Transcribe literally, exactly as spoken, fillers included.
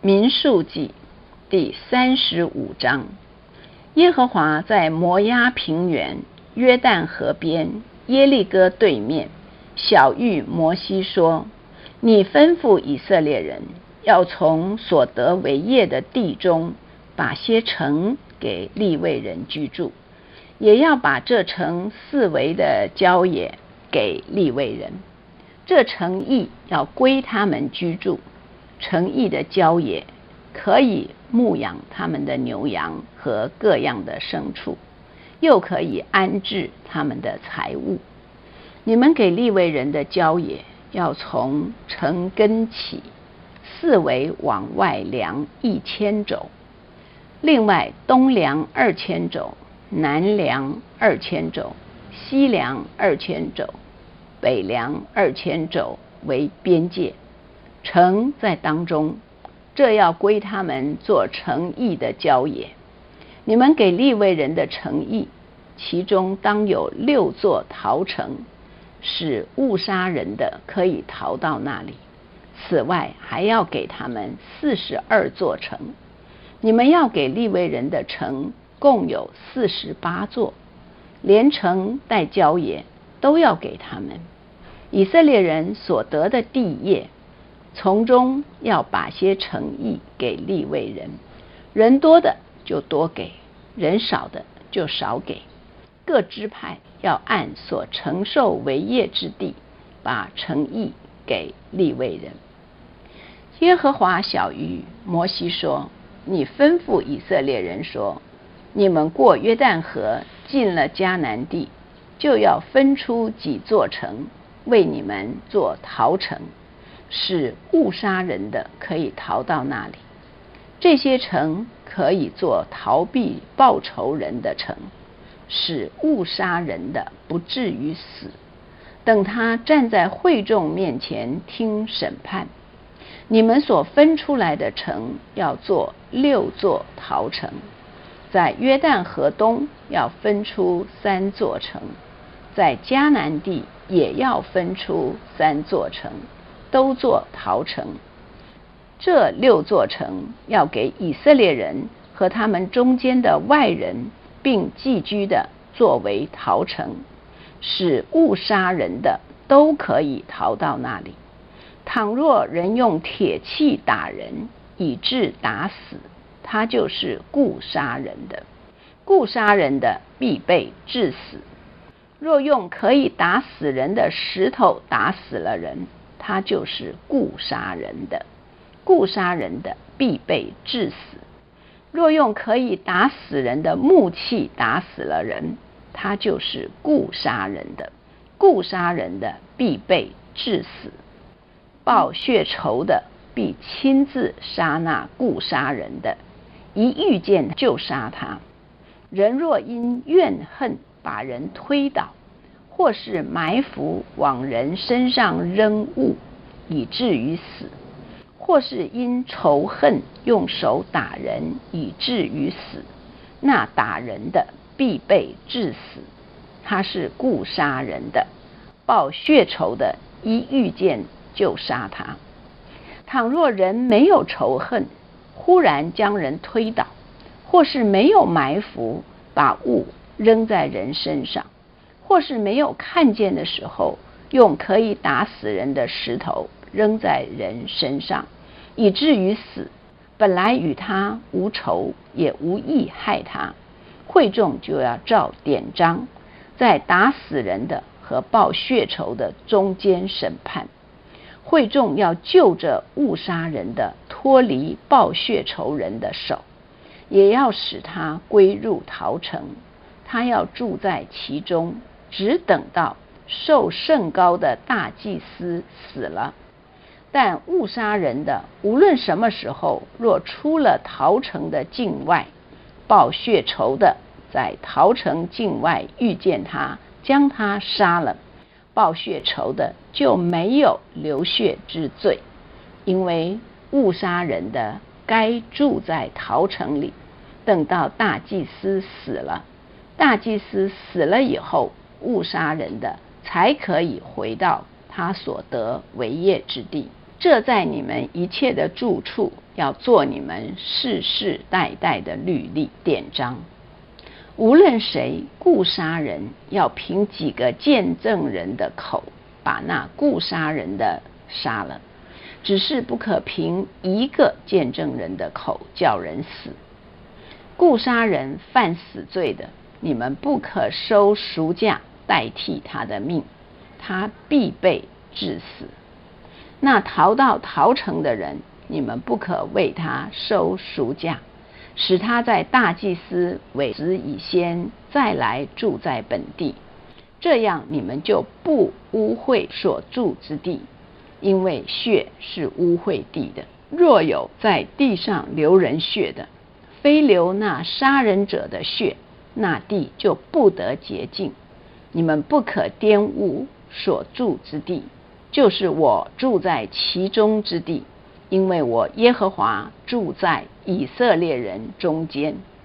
民数记第三十五章。耶和华在摩押平原约旦河边耶利哥对面晓谕摩西说：你吩咐以色列人要从所得为业的地中把些城给利未人居住，也要把这城四围的郊野给利未人。这城邑要归他们居住，城邑的郊野可以牧养他们的牛羊和各样的牲畜，又可以安置他们的财物。你们给利未人的郊野要从城根起，四围往外量一千肘，另外东量二千肘，南量二千肘，西量二千肘，北量二千肘为边界，城在当中，这要归他们做城邑的郊野。你们给利未人的城邑，其中当有六座逃城，使误杀人的可以逃到那里。此外还要给他们四十二座城。你们要给利未人的城共有四十八座，连城带郊野都要给他们。以色列人所得的地业，从中要把些城邑给利未人，人多的就多给，人少的就少给。各支派要按所承受为业之地，把城邑给利未人。耶和华晓谕摩西说：你吩咐以色列人说，你们过约旦河进了迦南地，就要分出几座城为你们做逃城，使误杀人的可以逃到那里。这些城可以做逃避报仇人的城，使误杀人的不至于死，等他站在会众面前听审判。你们所分出来的城要做六座逃城，在约旦河东要分出三座城，在迦南地也要分出三座城，都做逃城。这六座城要给以色列人和他们中间的外人并寄居的作为逃城，使误杀人的都可以逃到那里。倘若人用铁器打人以致打死，他就是故杀人的，故杀人的必被致死。若用可以打死人的石头打死了人，他就是故杀人的，故杀人的必被致死。若用可以打死人的木器打死了人，他就是故杀人的，故杀人的必被致死。报血仇的必亲自杀那故杀人的，一遇见就杀他。人若因怨恨把人推倒，或是埋伏往人身上扔物以至于死，或是因仇恨用手打人以至于死，那打人的必被致死，他是故杀人的。报血仇的一遇见就杀他。倘若人没有仇恨，忽然将人推倒，或是没有埋伏把物扔在人身上，或是没有看见的时候用可以打死人的石头扔在人身上以至于死，本来与他无仇也无意害他，会众就要照典章，在打死人的和报血仇的中间审判。会众要救着误杀人的脱离报血仇人的手，也要使他归入逃城，他要住在其中，只等到受甚高的大祭司死了。但误杀人的无论什么时候，若出了逃城的境外，报血仇的在逃城境外遇见他，将他杀了，报血仇的就没有流血之罪，因为误杀人的该住在逃城里，等到大祭司死了。大祭司死了以后，误杀人的才可以回到他所得为业之地。这在你们一切的住处要做你们世世代代的律例典章。无论谁故杀人，要凭几个见证人的口把那故杀人的杀了，只是不可凭一个见证人的口叫人死。故杀人犯死罪的，你们不可收赎价代替他的命，他必被治死。那逃到逃城的人，你们不可为他收赎价，使他在大祭司为子以先再来住在本地，这样你们就不污秽所住之地，因为血是污秽地的。若有在地上流人血的，非流那杀人者的血，那地就不得洁净。你们不可玷污所住之地，就是我住在其中之地，因为我耶和华住在以色列人中间。